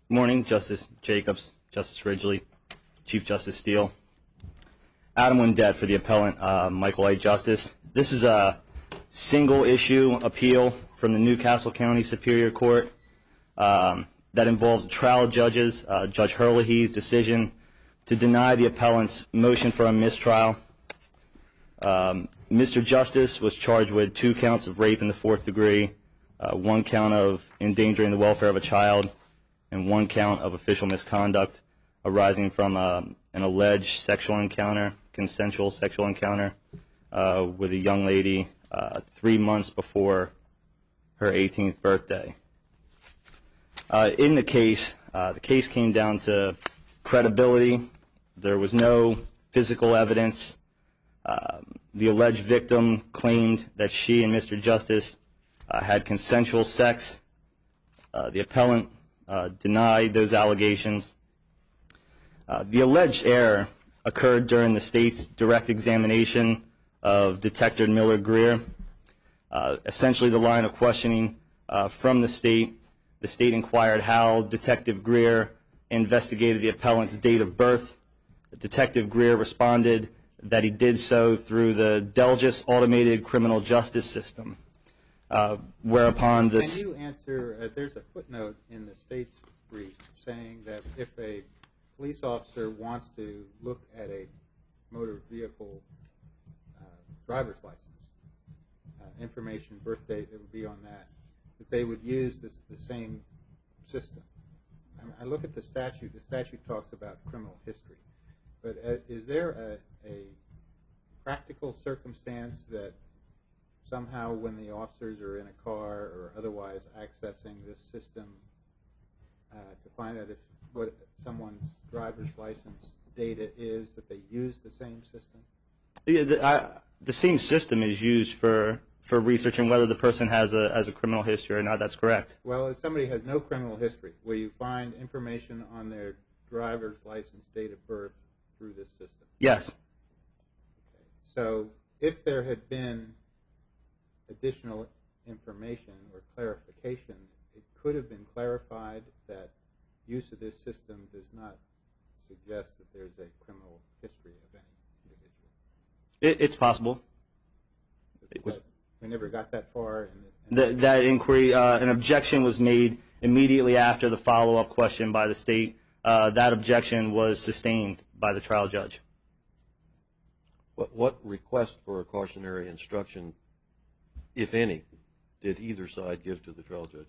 Morning, Justice Jacobs, Justice Ridgely, Chief Justice Steele. Adam Windett for the appellant, Michael A. Justice. This is a single-issue appeal from the Newcastle County Superior Court that involves the trial judge's, Judge Herlihy's decision to deny the appellant's motion for a mistrial. Mr. Justice was charged with 2 counts of rape in the 4th degree, 1 count of endangering the welfare of a child, and 1 count of official misconduct arising from an alleged sexual encounter, consensual sexual encounter, with a young lady 3 months before her 18th birthday. In the case came down to credibility. There was no physical evidence. The alleged victim claimed that she and Mr. Justice had consensual sex. The appellant denied those allegations. The alleged error occurred during the state's direct examination of Detective Miller Greer. Essentially, the line of questioning from the state inquired how Detective Greer investigated the appellant's date of birth. Detective Greer responded that he did so through the Delgis Automated Criminal Justice System, whereupon this... Can you answer, there's a footnote in the state's brief saying that if a police officer wants to look at a motor vehicle driver's license, information, birth date, it would be on that they would use the same system. I look at the statute talks about criminal history, but is there a practical circumstance that somehow when the officers are in a car or otherwise accessing this system to find out if what someone's driver's license data is, that they use the same system? Yeah, the same system is used for researching whether the person has a criminal history or not. That's correct. Well, if somebody has no criminal history, will you find information on their driver's license date of birth through this system? Yes. Okay. So if there had been additional information or clarification, it could have been clarified that use of this system does not suggest that there's a criminal history of any individual. It's possible. We never got that far. That inquiry, an objection was made immediately after the follow-up question by the state. That objection was sustained by the trial judge. What request for a cautionary instruction, if any, did either side give to the trial judge?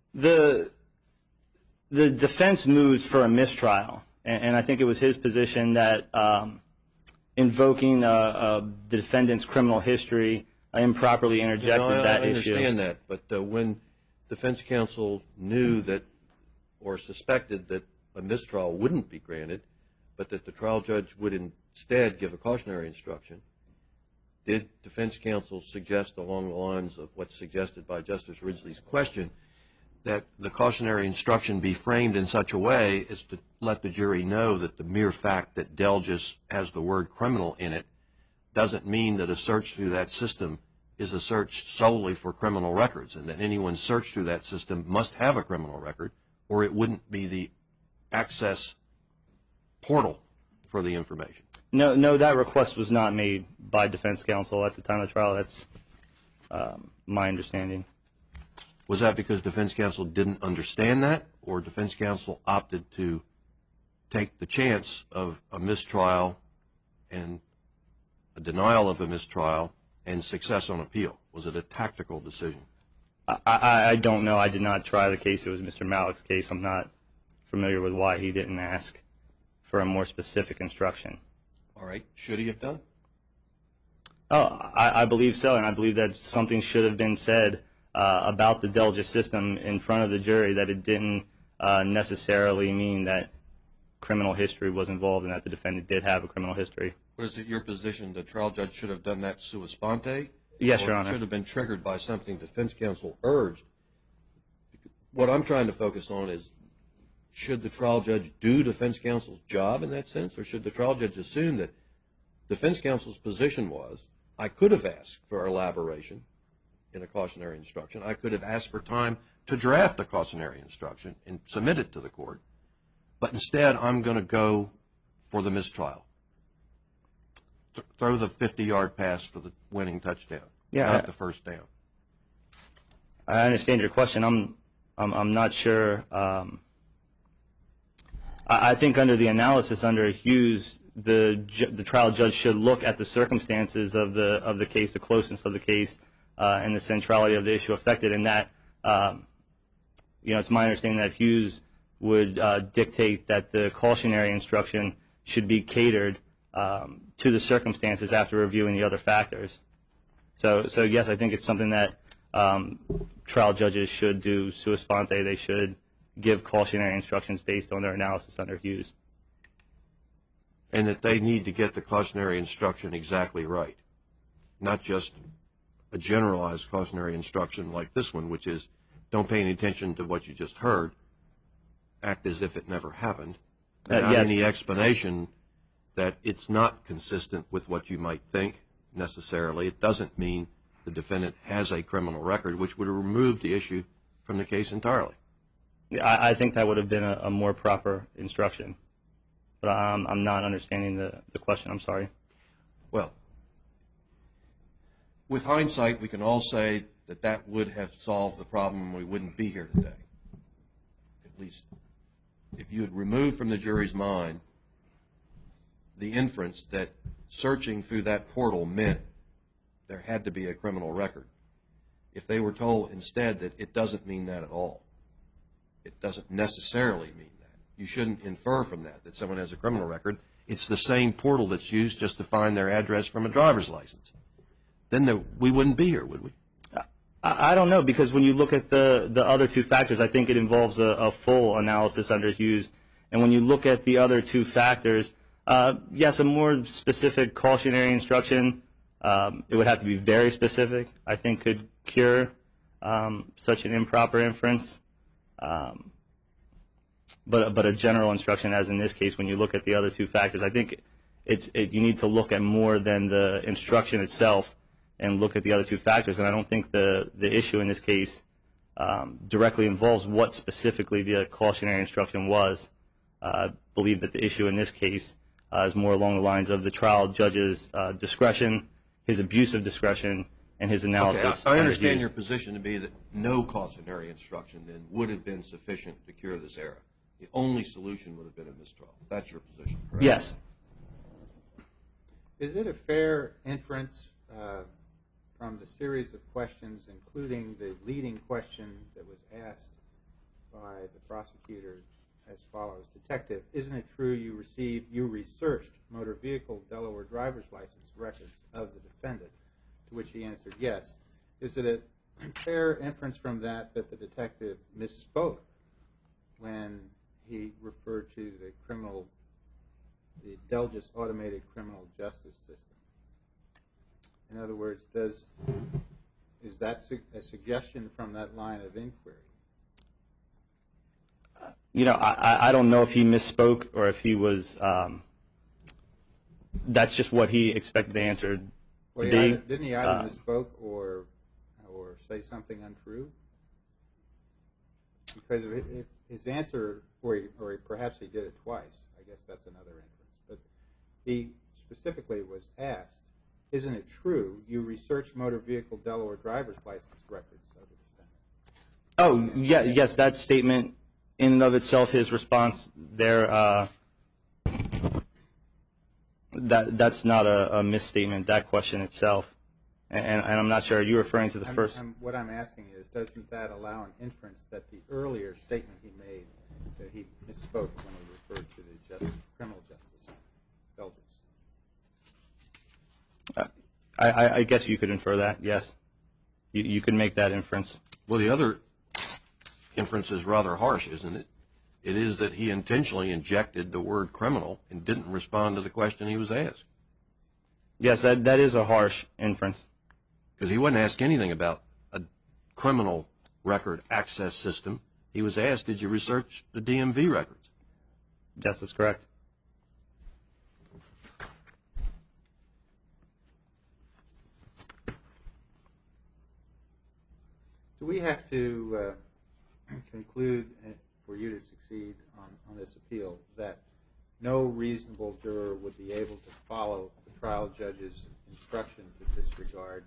The defense moved for a mistrial, and I think it was his position that invoking the defendant's criminal history improperly interjected that issue. I understand that, but when defense counsel knew that or suspected that a mistrial wouldn't be granted, but that the trial judge would instead give a cautionary instruction, did defense counsel suggest along the lines of what's suggested by Justice Ridgely's question that the cautionary instruction be framed in such a way as to let the jury know that the mere fact that Delgis has the word criminal in it doesn't mean that a search through that system is a search solely for criminal records, and that anyone searched through that system must have a criminal record, or it wouldn't be the access portal for the information? No, that request was not made by defense counsel at the time of trial. That's my understanding. Was that because defense counsel didn't understand that, or defense counsel opted to take the chance of a mistrial and a denial of a mistrial and success on appeal? Was it a tactical decision? I don't know. I did not try the case. It was Mr. Malik's case. I'm not familiar with why he didn't ask for a more specific instruction. All right. Should he have done? Oh, I believe so, and I believe that something should have been said about the Delgis system in front of the jury, that it didn't necessarily mean that criminal history was involved and that the defendant did have a criminal history. What is it your position the trial judge should have done that sua sponte? Yes, or Your Honor. Should have been triggered by something defense counsel urged? What I'm trying to focus on is, should the trial judge do defense counsel's job in that sense, or should the trial judge assume that defense counsel's position was, I could have asked for elaboration in a cautionary instruction. I could have asked for time to draft a cautionary instruction and submit it to the court. but instead I'm going to go for the mistrial. Throw the 50-yard pass for the winning touchdown, not the first down. I understand your question. I'm not sure. I think under the analysis under Hughes, the trial judge should look at the circumstances of the case, the closeness of the case, and the centrality of the issue affected. And that, it's my understanding that Hughes would dictate that the cautionary instruction should be catered to the circumstances after reviewing the other factors. So yes, I think it's something that trial judges should do sua sponte. They should give cautionary instructions based on their analysis under Hughes. And that they need to get the cautionary instruction exactly right, not just a generalized cautionary instruction like this one, which is don't pay any attention to what you just heard, act as if it never happened, without yes. any explanation that it's not consistent with what you might think necessarily. It doesn't mean the defendant has a criminal record, which would remove the issue from the case entirely. I think that would have been a more proper instruction. But I'm not understanding the question. I'm sorry. Well, with hindsight, we can all say that would have solved the problem and we wouldn't be here today. At least if you had removed from the jury's mind the inference that searching through that portal meant there had to be a criminal record. If they were told instead that it doesn't mean that at all, it doesn't necessarily mean that. You shouldn't infer from that someone has a criminal record. It's the same portal that's used just to find their address from a driver's license. Then we wouldn't be here, would we? I don't know, because when you look at the other two factors, I think it involves a full analysis under Hughes. And when you look at the other two factors, yes, a more specific cautionary instruction, it would have to be very specific, I think could cure such an improper inference. But a general instruction, as in this case, when you look at the other two factors, I think you need to look at more than the instruction itself and look at the other two factors. And I don't think the issue in this case directly involves what specifically the cautionary instruction was. I believe that the issue in this case is more along the lines of the trial judge's discretion, his abuse of discretion, and his analysis. Okay, I understand your position to be that no cautionary instruction then would have been sufficient to cure this error. The only solution would have been a mistrial. That's your position, correct? Yes. Is it a fair inference from the series of questions, including the leading question that was asked by the prosecutor as follows: Detective, isn't it true you researched motor vehicle Delaware driver's license records of the defendant? To which he answered yes. Is it a fair inference from that the detective misspoke when he referred to the Delgis automated criminal justice system? In other words, is that a suggestion from that line of inquiry? I don't know if he misspoke or if he was. That's just what he expected the answer to be. Didn't he either misspoke or say something untrue? Because if his answer, or perhaps he did it twice, I guess that's another inference. But he specifically was asked, isn't it true you researched motor vehicle Delaware driver's license records of the defendant? Oh, yeah, yes, that statement in and of itself, his response there, that's not a misstatement, that question itself. And I'm not sure, are you referring to the first? What I'm asking is, doesn't that allow an inference that the earlier statement he made, that he misspoke when he referred to the criminal justice, Delgis? I guess you could infer that, yes. You could make that inference. Well, the other inference is rather harsh, isn't it? It is that he intentionally injected the word criminal and didn't respond to the question he was asked. Yes, that is a harsh inference. Because he wasn't asked anything about a criminal record access system. He was asked, did you research the DMV records? Yes, that's correct. Do we have to conclude for you to succeed on this appeal? appeal that no reasonable juror would be able to follow the trial judge's instruction to disregard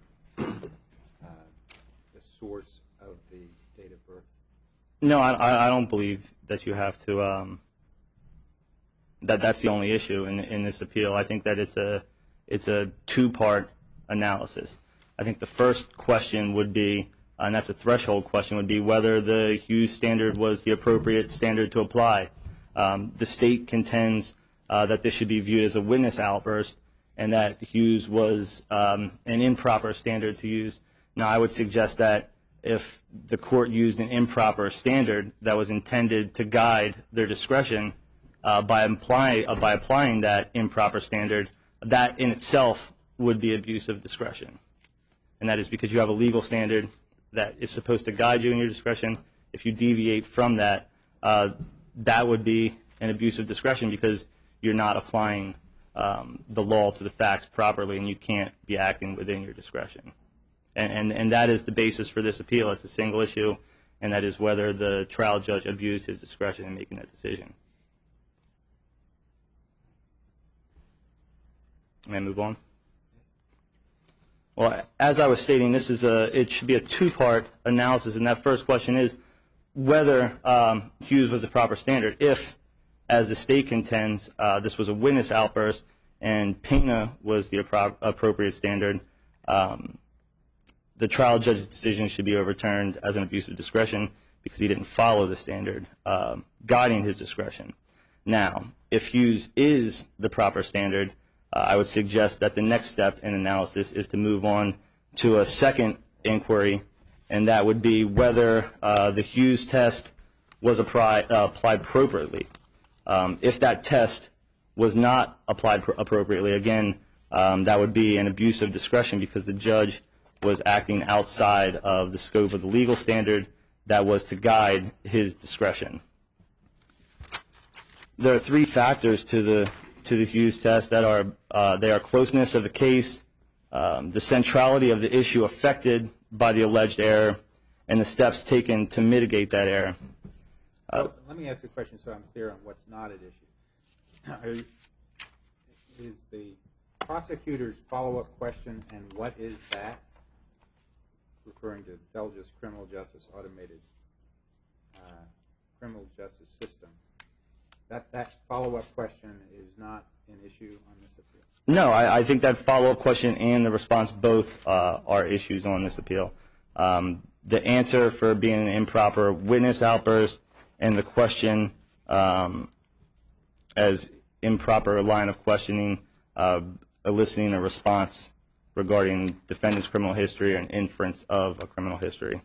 the source of the date of birth? No, I don't believe that you have to. That's the only issue in this appeal. I think that it's a two-part analysis. I think the first question would be, and that's a threshold question, would be whether the Hughes standard was the appropriate standard to apply. The state contends that this should be viewed as a witness outburst and that Hughes was an improper standard to use. Now, I would suggest that if the court used an improper standard that was intended to guide their discretion by applying that improper standard, that in itself would be abuse of discretion. And that is because you have a legal standard that is supposed to guide you in your discretion. If you deviate from that, that would be an abuse of discretion because you're not applying the law to the facts properly and you can't be acting within your discretion. And that is the basis for this appeal. It's a single issue, and that is whether the trial judge abused his discretion in making that decision. May I move on? Well, as I was stating, it should be a two-part analysis, and that first question is whether Hughes was the proper standard. If, as the state contends, this was a witness outburst and Pena was the appropriate standard, the trial judge's decision should be overturned as an abuse of discretion because he didn't follow the standard guiding his discretion. Now, if Hughes is the proper standard, I would suggest that the next step in analysis is to move on to a second inquiry, and that would be whether the Hughes test was applied appropriately. If that test was not applied appropriately, again, that would be an abuse of discretion because the judge was acting outside of the scope of the legal standard that was to guide his discretion. There are three factors to the Hughes test that are closeness of the case, the centrality of the issue affected by the alleged error, and the steps taken to mitigate that error. So let me ask you a question so I'm clear on what's not at issue. Is the prosecutor's follow-up question, and what is that, referring to Belgia's criminal justice automated criminal justice system, that follow-up question is not an issue on this appeal? No, I think that follow-up question and the response both are issues on this appeal. The answer for being an improper witness outburst and the question as improper line of questioning, eliciting a response regarding defendant's criminal history or an inference of a criminal history.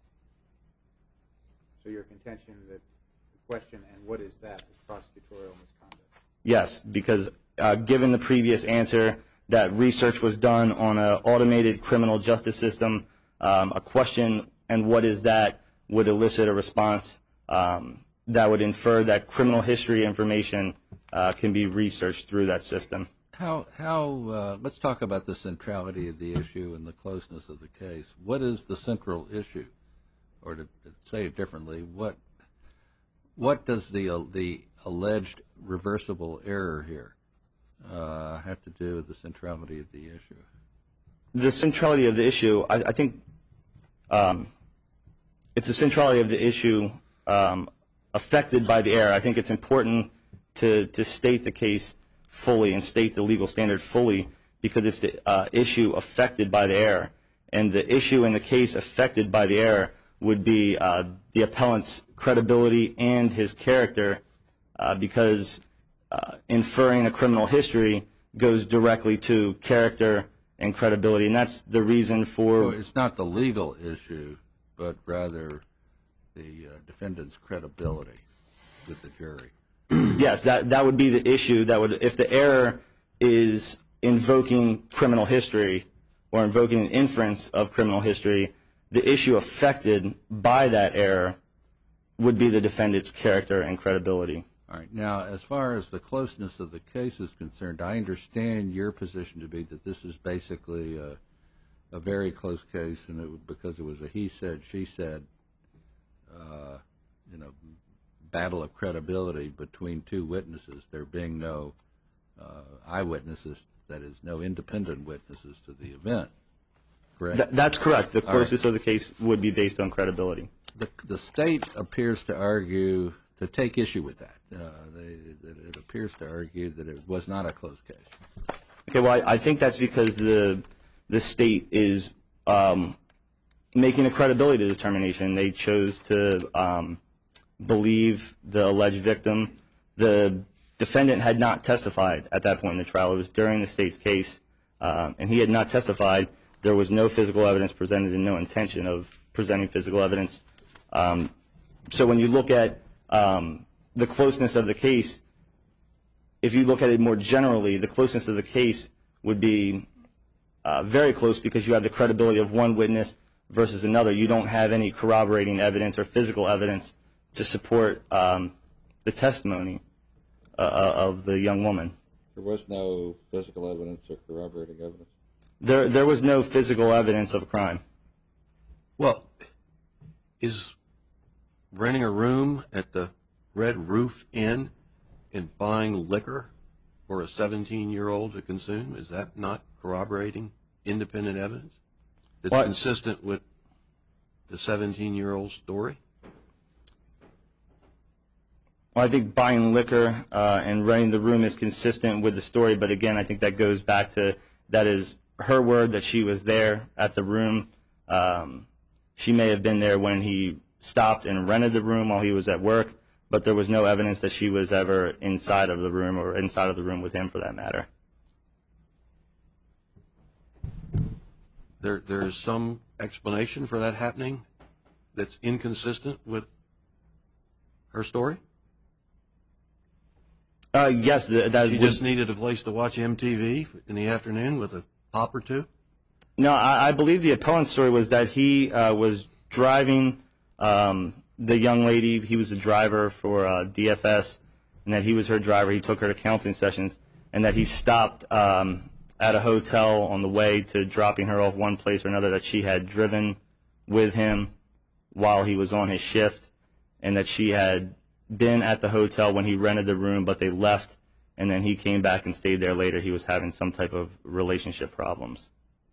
So your contention that the question, and what is that, is prosecutorial misconduct? Yes, because given the previous answer that research was done on an automated criminal justice system, a question, and what is that, would elicit a response that would infer that criminal history information can be researched through that system. Let's talk about the centrality of the issue and the closeness of the case. What is the central issue? Or to say it differently, what does the alleged reversible error here have to do with the centrality of the issue? The centrality of the issue, I think it's the centrality of the issue affected by the error. I think it's important to state the case fully and state the legal standard fully because it's the issue affected by the error. And the issue in the case affected by the error would be the appellant's credibility and his character because inferring a criminal history goes directly to character and credibility. And that's the reason for... So it's not the legal issue, but rather the defendant's credibility with the jury. Yes, that would be the issue. That would, if the error is invoking criminal history or invoking an inference of criminal history, the issue affected by that error would be the defendant's character and credibility. All right. Now, as far as the closeness of the case is concerned, I understand your position to be that this is basically a very close case, and because it was a he said, she said, battle of credibility between two witnesses, there being no eyewitnesses, that is, no independent witnesses to the event, correct? That's correct. The closest of the case would be based on credibility. The state appears to argue, to take issue with that. That it appears to argue that it was not a closed case. Okay, well, I think that's because the state is making a credibility determination. They chose to believe the alleged victim. The defendant had not testified at that point in the trial. It was during the state's case, and he had not testified. There was no physical evidence presented and no intention of presenting physical evidence. So when you look at the closeness of the case, if you look at it more generally, the closeness of the case would be very close because you have the credibility of one witness versus another. You don't have any corroborating evidence or physical evidence to support the testimony of the young woman. There was no physical evidence or corroborating evidence? There was no physical evidence of a crime. Well, is renting a room at the Red Roof Inn and buying liquor for a 17-year-old to consume, is that not corroborating independent evidence that's consistent with the 17-year-old story? Well, I think buying liquor and renting the room is consistent with the story, but again, I think that goes back to that is her word that she was there at the room. She may have been there when he stopped and rented the room while he was at work, but there was no evidence that she was ever inside of the room or inside of the room with him for that matter. There is some explanation for that happening that's inconsistent with her story? Yes. She just needed a place to watch MTV in the afternoon with a pop or two? No, I believe the appellant's story was that he was driving the young lady. He was a driver for DFS, and that he was her driver. He took her to counseling sessions, and that he stopped at a hotel on the way to dropping her off one place or another, that she had driven with him while he was on his shift, and that she had been at the hotel when he rented the room, but they left, and then he came back and stayed there later. He was having some type of relationship problems.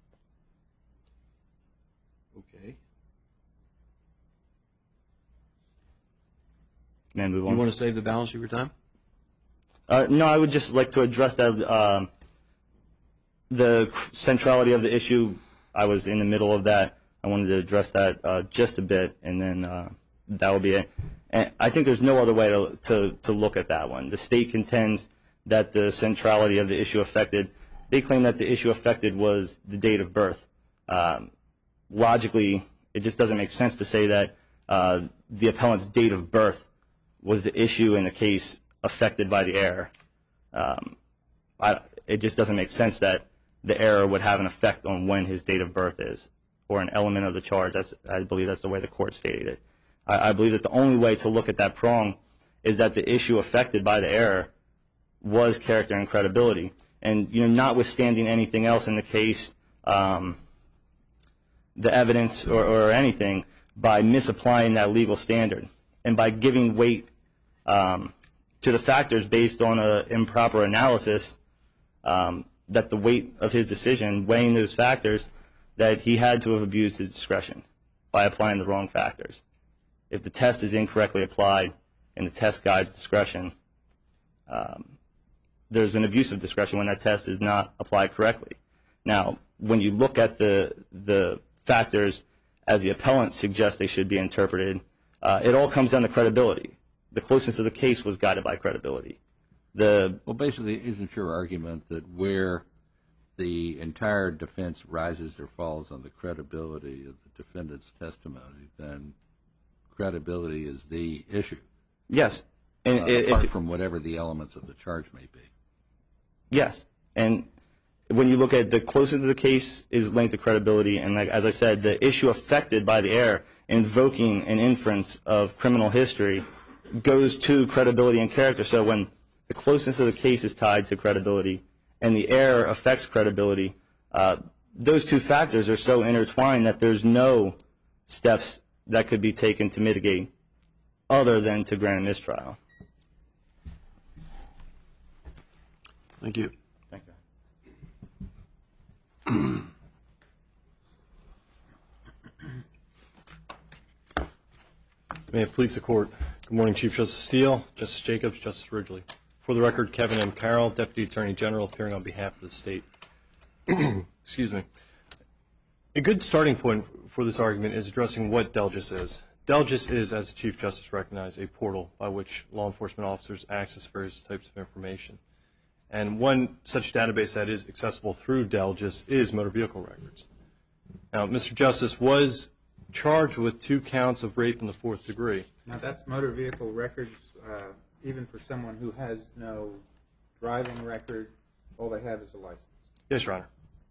Okay. May I move on? You want to save the balance of your time? No, I would just like to address that. The centrality of the issue, I was in the middle of that. I wanted to address that just a bit, and then that will be it. And I think there's no other way to look at that one. The state contends that the centrality of the issue affected. They claim that the issue affected was the date of birth. Logically, it just doesn't make sense to say that the appellant's date of birth was the issue in the case affected by the error. It just doesn't make sense that the error would have an effect on when his date of birth is, or an element of the charge. I believe that's the way the court stated it. I believe that the only way to look at that prong is that the issue affected by the error was character and credibility. And notwithstanding anything else in the case, the evidence or anything, by misapplying that legal standard and by giving weight to the factors based on an improper analysis, that the weight of his decision, weighing those factors, that he had to have abused his discretion by applying the wrong factors. If the test is incorrectly applied and the test guides discretion, there's an abuse of discretion when that test is not applied correctly. Now, when you look at the factors as the appellant suggests they should be interpreted, it all comes down to credibility. The closeness of the case was guided by credibility. Well, basically, isn't your argument that where the entire defense rises or falls on the credibility of the defendant's testimony, then credibility is the issue? Yes. And apart from whatever the elements of the charge may be. Yes. And when you look at the closeness of the case is linked to credibility, and as I said, the issue affected by the error, invoking an inference of criminal history, goes to credibility and character. So when the closeness of the case is tied to credibility and the error affects credibility, those two factors are so intertwined that there's no steps that could be taken to mitigate other than to grant a mistrial. Thank you. Thank you. May it please the Court. Good morning, Chief Justice Steele, Justice Jacobs, Justice Ridgely. For the record, Kevin M. Carroll, Deputy Attorney General, appearing on behalf of the state. Excuse me. A good starting point for this argument is addressing what DELGIS is. DELGIS is, as the Chief Justice recognized, a portal by which law enforcement officers access various types of information. And one such database that is accessible through DELGIS is motor vehicle records. Now, Mr. Justice was charged with 2 counts of rape in the 4th degree. Now, that's motor vehicle records, even for someone who has no driving record, all they have is a license. Yes, Your Honor.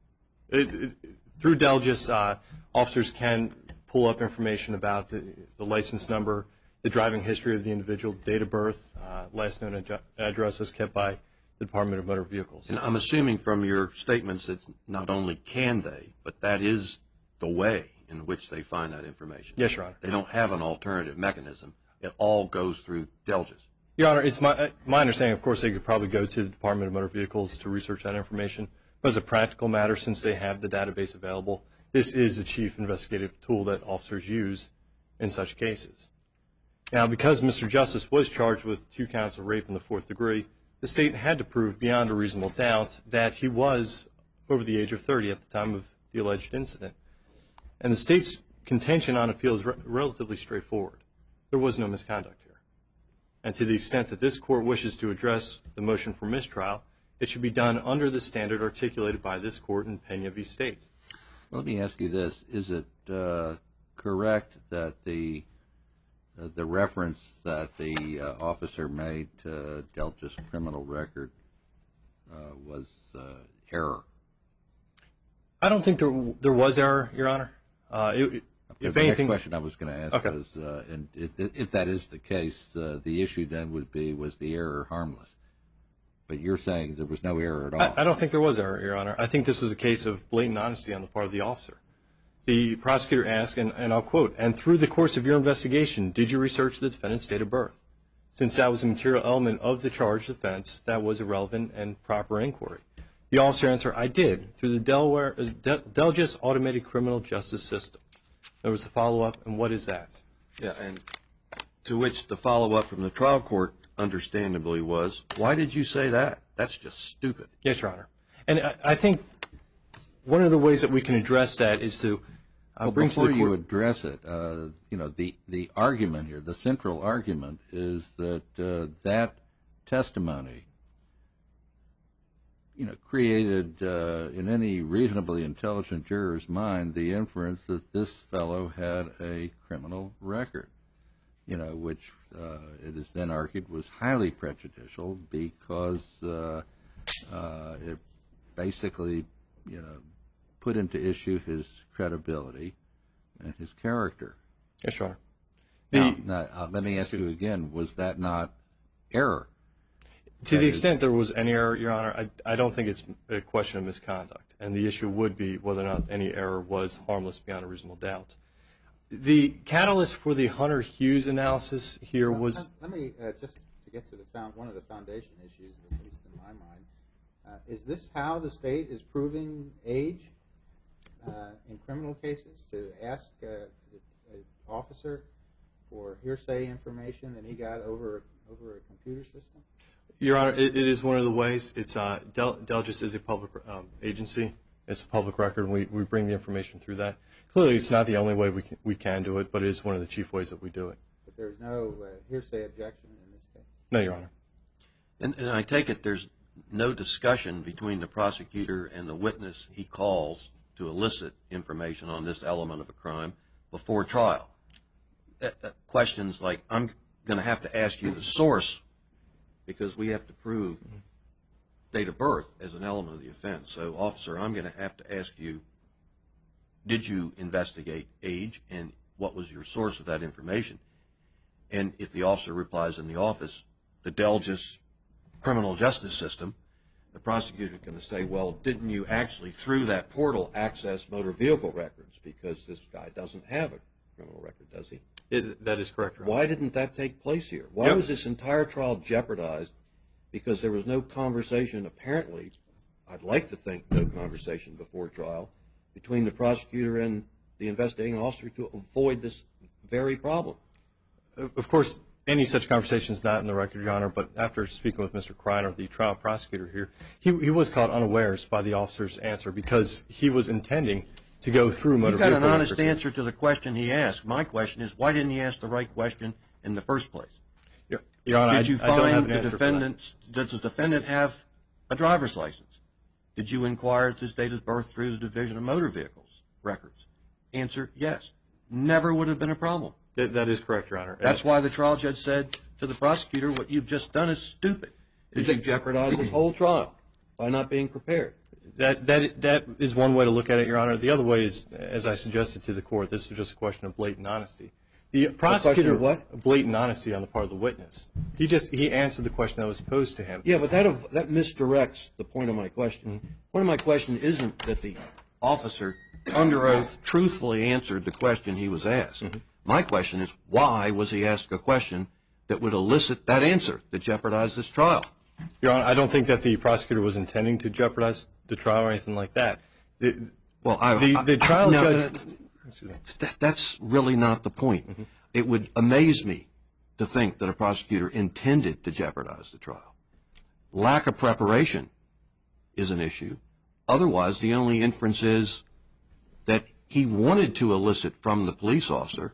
Through DELGIS, officers can pull up information about the license number, the driving history of the individual, date of birth, last known address as kept by the Department of Motor Vehicles. And I'm assuming from your statements that not only can they, but that is the way in which they find that information. Yes, Your Honor. They don't have an alternative mechanism. It all goes through DELGIS. Your Honor, it's my understanding, of course, they could probably go to the Department of Motor Vehicles to research that information. But as a practical matter, since they have the database available, this is the chief investigative tool that officers use in such cases. Now, because Mr. Justice was charged with 2 counts of rape in the 4th degree, the state had to prove beyond a reasonable doubt that he was over the age of 30 at the time of the alleged incident. And the state's contention on appeal is relatively straightforward. There was no misconduct here. And to the extent that this court wishes to address the motion for mistrial, it should be done under the standard articulated by this court in Pena v. State. Let me ask you this. Is it correct that the reference that the officer made to DELGIS criminal record was error? I don't think there was error, Your Honor. If the anything, next question I was going to ask okay. was, and if that is the case, the issue then would be, was the error harmless? But you're saying there was no error at all. I don't think there was error, Your Honor. I think this was a case of blatant honesty on the part of the officer. The prosecutor asked, and I'll quote, "And through the course of your investigation, did you research the defendant's date of birth? Since that was a material element of the charged offense, that was a relevant and proper inquiry." The officer answered, "I did, through the DELGIS automated criminal justice system." There was a follow-up, and what is that? Yeah, and to which the follow-up from the trial court understandably was, why did you say that? That's just stupid. Yes, Your Honor. And I think one of the ways that we can address that is to bring to the court. Before you address it, the argument here, the central argument is that that testimony, created in any reasonably intelligent juror's mind the inference that this fellow had a criminal record, which it is then argued was highly prejudicial because it basically, put into issue his credibility and his character. Yes, Your Now, Honor. let me ask you again, was that not error? To the extent there was any error, Your Honor, I don't think it's a question of misconduct, and the issue would be whether or not any error was harmless beyond a reasonable doubt. The catalyst for the Hunter Hughes analysis here was... Let me, just to get to one of the foundation issues, at least in my mind, is this how the state is proving age in criminal cases, to ask an officer for hearsay information that he got over a computer system? Your Honor, it is one of the ways. It's DELGIS is a public agency. It's a public record, and we bring the information through that. Clearly, it's not the only way we can do it, but it is one of the chief ways that we do it. But there's no hearsay objection in this case? No, Your Honor. And I take it there's no discussion between the prosecutor and the witness he calls to elicit information on this element of a crime before trial. Questions like, I'm going to have to ask you the source because we have to prove date of birth as an element of the offense. So, officer, I'm going to have to ask you, did you investigate age, and what was your source of that information? And if the officer replies in the office, the DELGIS criminal justice system, the prosecutor is going to say, well, didn't you actually, through that portal, access motor vehicle records, because this guy doesn't have a criminal record, does he? That is correct, Your Honor. Why didn't that take place here? Why was this entire trial jeopardized? Because there was no conversation, apparently, I'd like to think no conversation before trial, between the prosecutor and the investigating officer to avoid this very problem. Of course, any such conversation is not in the record, Your Honor, but after speaking with Mr. Kreiner, the trial prosecutor here, he was caught unawares by the officer's answer because he was intending to go through motor vehicle You got an honest records. answer to the question he asked. My question is, why didn't he ask the right question in the first place? Your Honor, Did you I don't have find an the answer for that. defendant, does the defendant have a driver's license? Did you inquire his date of birth through the Division of Motor Vehicles records? Answer, yes. Never would have been a problem. That is correct, Your Honor. That's why the trial judge said to the prosecutor, what you've just done is stupid. You've jeopardized this whole trial by not being prepared. That is one way to look at it, Your Honor. The other way is, as I suggested to the court, this is just a question of blatant honesty. The prosecutor, what? Blatant honesty on the part of the witness. He answered the question that was posed to him. Yeah, but that misdirects the point of my question. The point of my question isn't that the officer, under oath, truthfully answered the question he was asked. My question is, why was he asked a question that would elicit that answer that jeopardized this trial? Your Honor, I don't think that the prosecutor was intending to jeopardize the trial or anything like that. The trial judge. That's really not the point. It would amaze me to think that a prosecutor intended to jeopardize the trial. Lack of preparation is an issue. Otherwise, the only inference is that he wanted to elicit from the police officer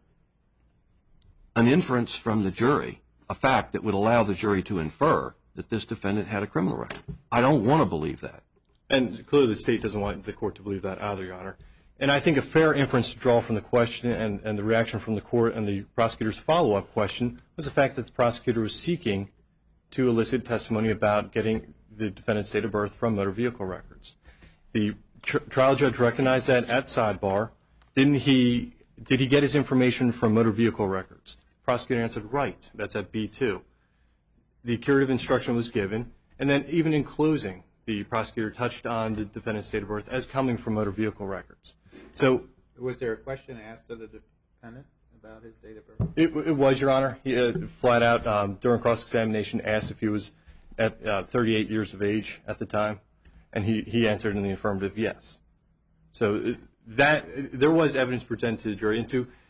an inference from the jury, a fact that would allow the jury to infer that this defendant had a criminal record. I don't want to believe that. And clearly the state doesn't want the court to believe that either, Your Honor. And I think a fair inference to draw from the question and the reaction from the court and the prosecutor's follow-up question was the fact that the prosecutor was seeking to elicit testimony about getting the defendant's date of birth from motor vehicle records. The trial judge recognized that at sidebar. Did he get his information from motor vehicle records? The prosecutor answered right. That's at B2. The curative instruction was given. And then even in closing, the prosecutor touched on the defendant's date of birth as coming from motor vehicle records. So was there a question asked of the defendant about his date of birth? It was, Your Honor. He flat out, during cross-examination, asked if he was at 38 years of age at the time, and he answered in the affirmative yes. So there was evidence presented to the jury.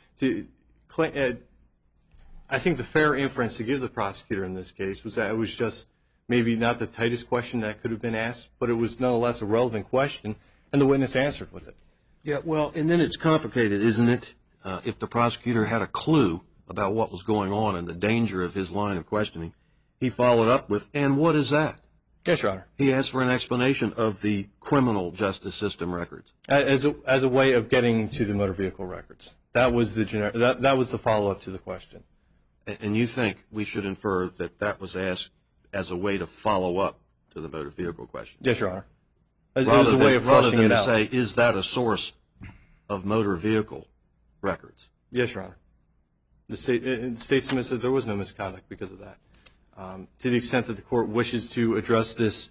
And I think the fair inference to give the prosecutor in this case was that it was just maybe not the tightest question that could have been asked, but it was nonetheless a relevant question, and the witness answered with it. Yeah, well, and then it's complicated, isn't it? If the prosecutor had a clue about what was going on and the danger of his line of questioning, he followed up with, and what is that? Yes, Your Honor. He asked for an explanation of the criminal justice system records. As a way of getting to the motor vehicle records. That was the follow-up to the question. And you think we should infer that that was asked as a way to follow up to the motor vehicle question? Yes, Your Honor. Rather as a way of rather flushing than it to out. say, is that a source of motor vehicle records? Yes, Your Honor. The state submits that there was no misconduct because of that. To the extent that the court wishes to address this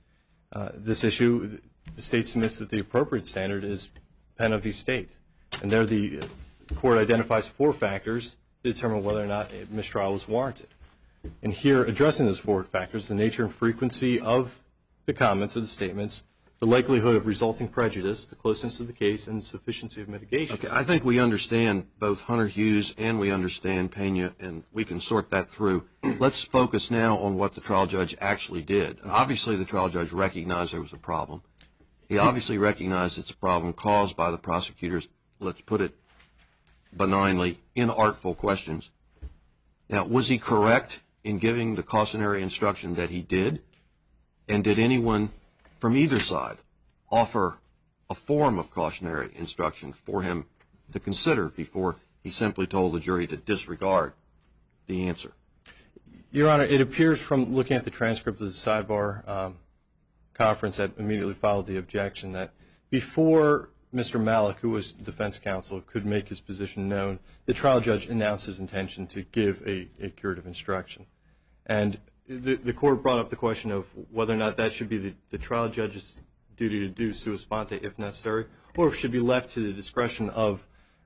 issue, the state submits that the appropriate standard is Penn v. State. And there the court identifies 4 factors to determine whether or not a mistrial was warranted. And here, addressing those 4 factors, the nature and frequency of the comments or the statements, the likelihood of resulting prejudice, the closeness of the case, and the sufficiency of mitigation. Okay, I think we understand both Hunter Hughes and we understand Pena, and we can sort that through. Let's focus now on what the trial judge actually did. Obviously, the trial judge recognized there was a problem. He obviously recognized it's a problem caused by the prosecutor's, let's put it benignly, inartful questions. Now, was he correct in giving the cautionary instruction that he did? And did anyone from either side offer a form of cautionary instruction for him to consider before he simply told the jury to disregard the answer? Your Honor, it appears from looking at the transcript of the sidebar conference that immediately followed the objection that before Mr. Malik, who was defense counsel, could make his position known, the trial judge announced his intention to give a curative instruction. And the court brought up the question of whether or not that should be the trial judge's duty to do sua sponte if necessary, or if it should be left to the discretion of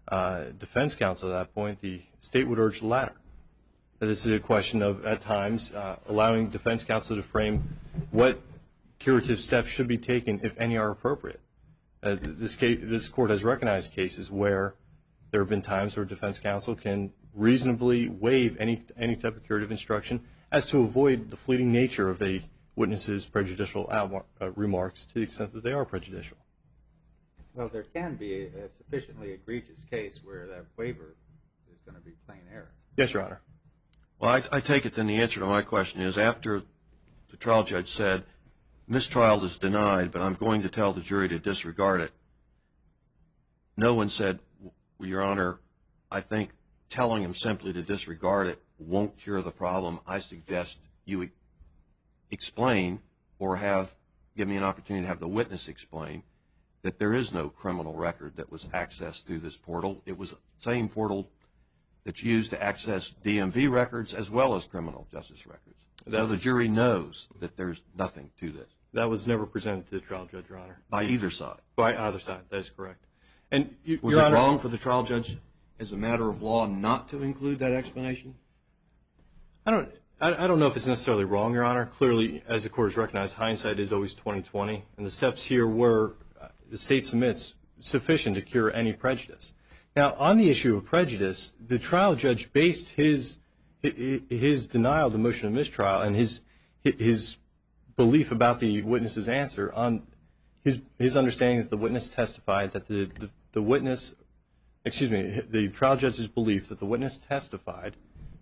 defense counsel at that point, the state would urge the latter. This is a question of, at times, allowing defense counsel to frame what curative steps should be taken, if any are appropriate. This court has recognized cases where there have been times where defense counsel can reasonably waive any type of curative instruction as to avoid the fleeting nature of a witness's prejudicial remarks to the extent that they are prejudicial. Well, there can be a sufficiently egregious case where that waiver is going to be plain error. Yes, Your Honor. Well, I take it then the answer to my question is, after the trial judge said, mistrial is denied, but I'm going to tell the jury to disregard it, no one said, well, Your Honor, I think telling him simply to disregard it won't cure the problem. I suggest you explain, or give me an opportunity to have the witness explain, that there is no criminal record that was accessed through this portal. It was the same portal that's used to access DMV records as well as criminal justice records. So the jury knows that there's nothing to this. That was never presented to the trial judge, Your Honor. By either side. By either side, that is correct. And Was it wrong for the trial judge, as a matter of law, not to include that explanation? I don't know if it's necessarily wrong, Your Honor. Clearly, as the court has recognized, hindsight is always 20/20, and the steps here were the state submits sufficient to cure any prejudice. Now, on the issue of prejudice, the trial judge based his denial of the motion of mistrial and his belief about the witness's answer on his understanding that the witness testified that the trial judge's belief that the witness testified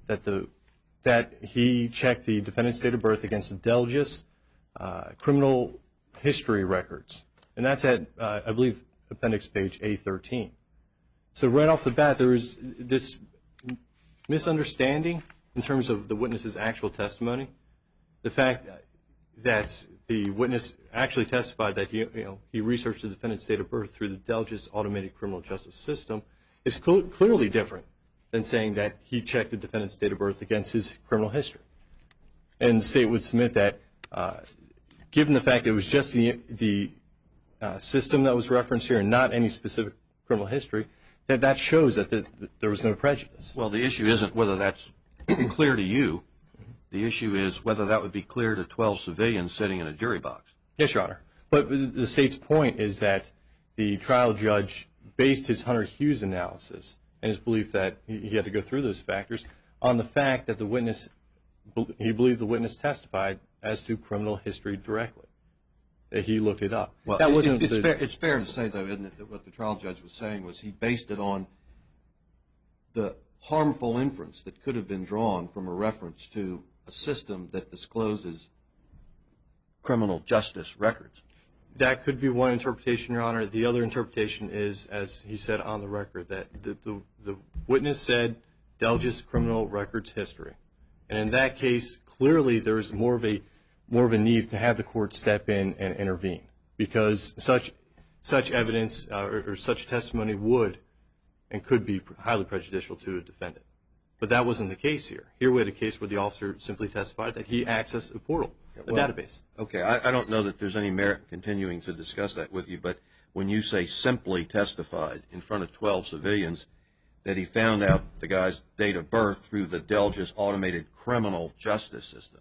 that he checked the defendant's date of birth against the Delgis criminal history records. And that's at, I believe, appendix page A13. So right off the bat, there was this misunderstanding in terms of the witness's actual testimony. The fact that the witness actually testified that he researched the defendant's date of birth through the Delgis automated criminal justice system is clearly different than saying that he checked the defendant's date of birth against his criminal history. And the state would submit that, given the fact that it was just the system that was referenced here and not any specific criminal history, that shows that there was no prejudice. Well, the issue isn't whether that's clear to you. The issue is whether that would be clear to 12 civilians sitting in a jury box. Yes, Your Honor. But the state's point is that the trial judge based his Hunter Hughes analysis and his belief that he had to go through those factors on the fact that he believed the witness testified as to criminal history directly. That he looked it up. Well, that wasn't it's fair to say, though, isn't it, that what the trial judge was saying was he based it on the harmful inference that could have been drawn from a reference to a system that discloses criminal justice records. That could be one interpretation, Your Honor. The other interpretation is, as he said on the record, that the witness said Delgis criminal records history. And in that case, clearly there is more of a need to have the court step in and intervene, because such evidence or such testimony would and could be highly prejudicial to a defendant. But that wasn't the case here. Here we had a case where the officer simply testified that he accessed a portal, a database. Okay, I don't know that there's any merit in continuing to discuss that with you, but when you say simply testified in front of 12 civilians that he found out the guy's date of birth through the Delgis automated criminal justice system,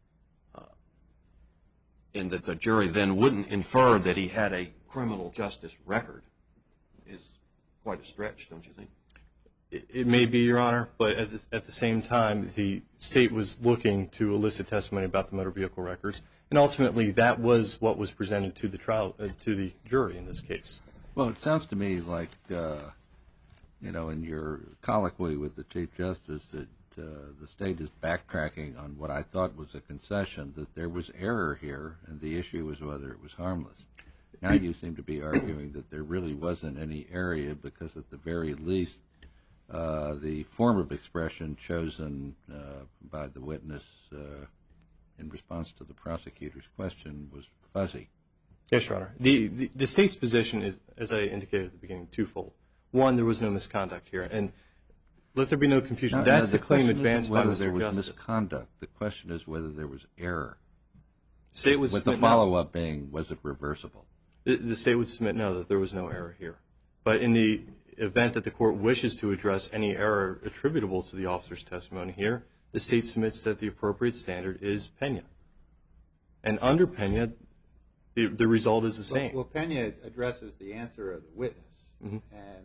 and that the jury then wouldn't infer that he had a criminal justice record, is quite a stretch, don't you think? It may be, Your Honor, but at the same time, the state was looking to elicit testimony about the motor vehicle records, and ultimately that was what was presented to the jury in this case. Well, it sounds to me like, in your colloquy with the Chief Justice, that the state is backtracking on what I thought was a concession, that there was error here, and the issue was whether it was harmless. Now you seem to be arguing that there really wasn't any error because at the very least the form of expression chosen by the witness in response to the prosecutor's question was fuzzy. Yes, Your Honor. The state's position is, as I indicated at the beginning, twofold. One, there was no misconduct here, and let there be no confusion. That's the claim advanced by Mr. Justice. The question isn't whether there was misconduct. The question is whether there was error. With the follow-up being, was it reversible? The state would submit no, that there was no error here. But in the event that the court wishes to address any error attributable to the officer's testimony here, the state submits that the appropriate standard is Pena. And under Pena, the result is the same. Well, Pena addresses the answer of the witness, and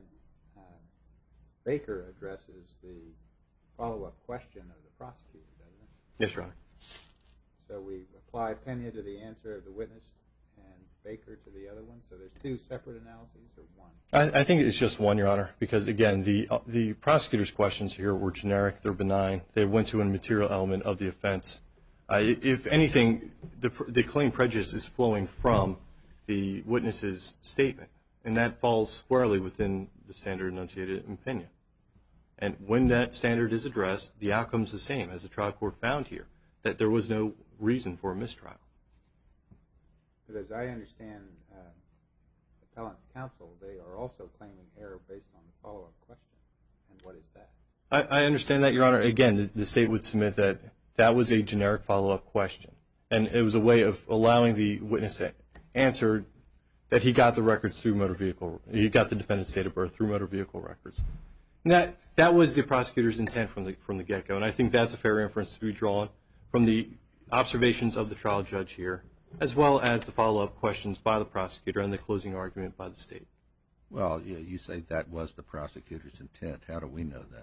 Baker addresses the follow-up question of the prosecutor, doesn't it? Yes, Your Honor. So we apply Pena to the answer of the witness and Baker to the other one? So there's two separate analyses or one? I think it's just one, Your Honor, because, again, the prosecutor's questions here were generic. They're benign. They went to a material element of the offense. If anything, the claim prejudice is flowing from the witness's statement, and that falls squarely within the standard enunciated in Pena. And when that standard is addressed, the outcome is the same, as the trial court found here, that there was no reason for a mistrial. But as I understand appellant's counsel, they are also claiming error based on the follow-up question. And what is that? I understand that, Your Honor. Again, the state would submit that that was a generic follow-up question. And it was a way of allowing the witness to answer that he got the records through motor vehicle. He got the defendant's date of birth through motor vehicle records. And that was the prosecutor's intent from the get-go. And I think that's a fair inference to be drawn from the observations of the trial judge here, as well as the follow-up questions by the prosecutor and the closing argument by the state. Well, you say that was the prosecutor's intent. How do we know that?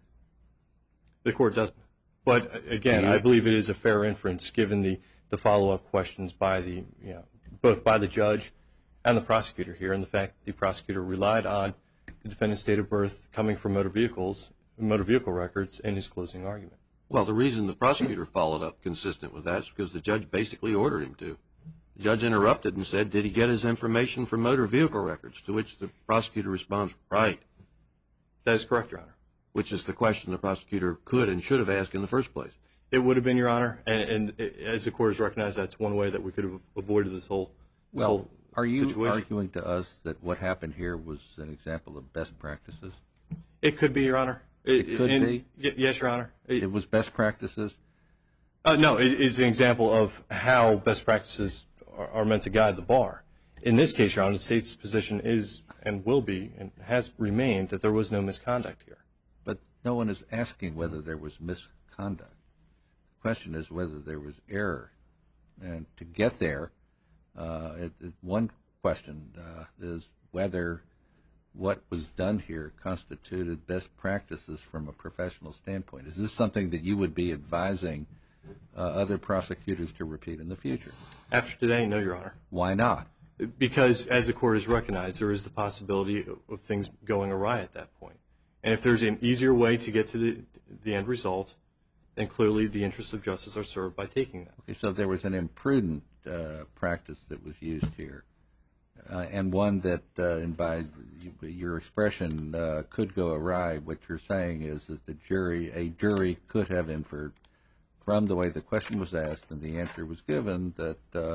The court doesn't. But, again, I believe it is a fair inference given the follow-up questions by both by the judge and the prosecutor here, and the fact that the prosecutor relied on the defendant's date of birth coming from motor vehicle records in his closing argument. Well, the reason the prosecutor followed up consistent with that is because the judge basically ordered him to. The judge interrupted and said, did he get his information from motor vehicle records? To which the prosecutor responds, right. That is correct, Your Honor. Which is the question the prosecutor could and should have asked in the first place. It would have been, Your Honor, and as the court has recognized, that's one way that we could have avoided this whole situation. Are you arguing to us that what happened here was an example of best practices? It could be, Your Honor. It could be? Yes, Your Honor. It was best practices? No, it's an example of how best practices are meant to guide the bar. In this case, Your Honor, the state's position is and will be and has remained that there was no misconduct here. But no one is asking whether there was misconduct. The question is whether there was error. And to get there, one question is whether what was done here constituted best practices from a professional standpoint. Is this something that you would be advising other prosecutors to repeat in the future? After today, no, Your Honor. Why not? Because, as the court has recognized, there is the possibility of things going awry at that point. And if there's an easier way to get to the end result, then clearly the interests of justice are served by taking that. Okay, so there was an imprudent practice that was used here, and one that, and by your expression, could go awry. What you're saying is that a jury could have inferred from the way the question was asked and the answer was given that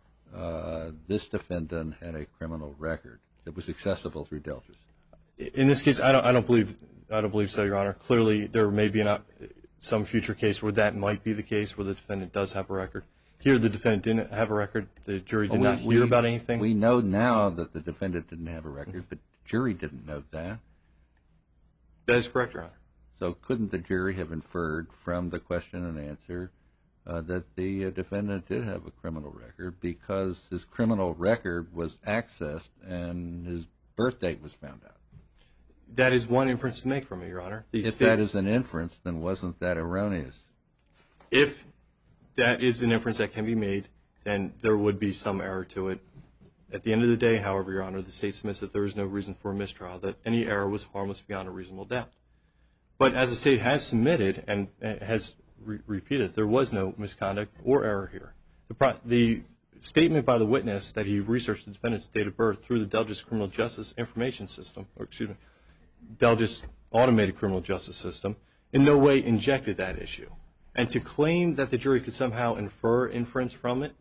this defendant had a criminal record that was accessible through Deltas. In this case, I don't believe so, Your Honor. Clearly, there may be some future case where that might be the case, where the defendant does have a record. Here, the defendant didn't have a record. The jury did not hear about anything. We know now that the defendant didn't have a record, but the jury didn't know that. That is correct, Your Honor. So couldn't the jury have inferred from the question and answer that the defendant did have a criminal record because his criminal record was accessed and his birth date was found out? That is one inference to make from it, Your Honor. If that is an inference, then wasn't that erroneous? If that is an inference that can be made, then there would be some error to it. At the end of the day, however, Your Honor, the state submits that there is no reason for a mistrial, that any error was harmless beyond a reasonable doubt. But as the state has submitted and has repeated, there was no misconduct or error here. The statement by the witness that he researched the defendant's date of birth through the Delgis Criminal Justice Information System, Delgis Automated Criminal Justice System, in no way injected that issue. And to claim that the jury could somehow infer inference from it,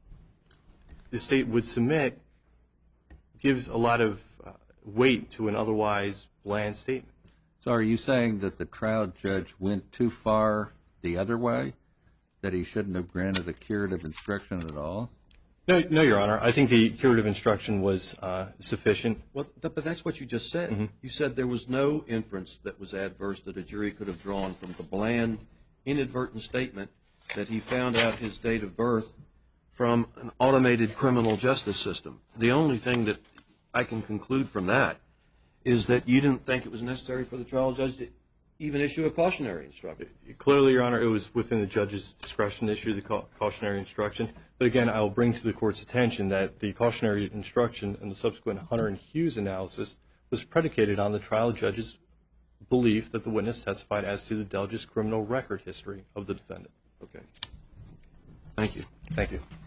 the state would submit, gives a lot of weight to an otherwise bland statement. So are you saying that the trial judge went too far the other way, that he shouldn't have granted a curative instruction at all? No, Your Honor. I think the curative instruction was sufficient. Well, but that's what you just said. You said there was no inference that was adverse that a jury could have drawn from the bland, inadvertent statement that he found out his date of birth from an automated criminal justice system. The only thing that I can conclude from that is that you didn't think it was necessary for the trial judge to even issue a cautionary instruction. Clearly, Your Honor, it was within the judge's discretion to issue the cautionary instruction. But again, I will bring to the Court's attention that the cautionary instruction and the subsequent Hunter and Hughes analysis was predicated on the trial judge's belief that the witness testified as to the Delgis criminal record history of the defendant. Okay. Thank you. Thank you.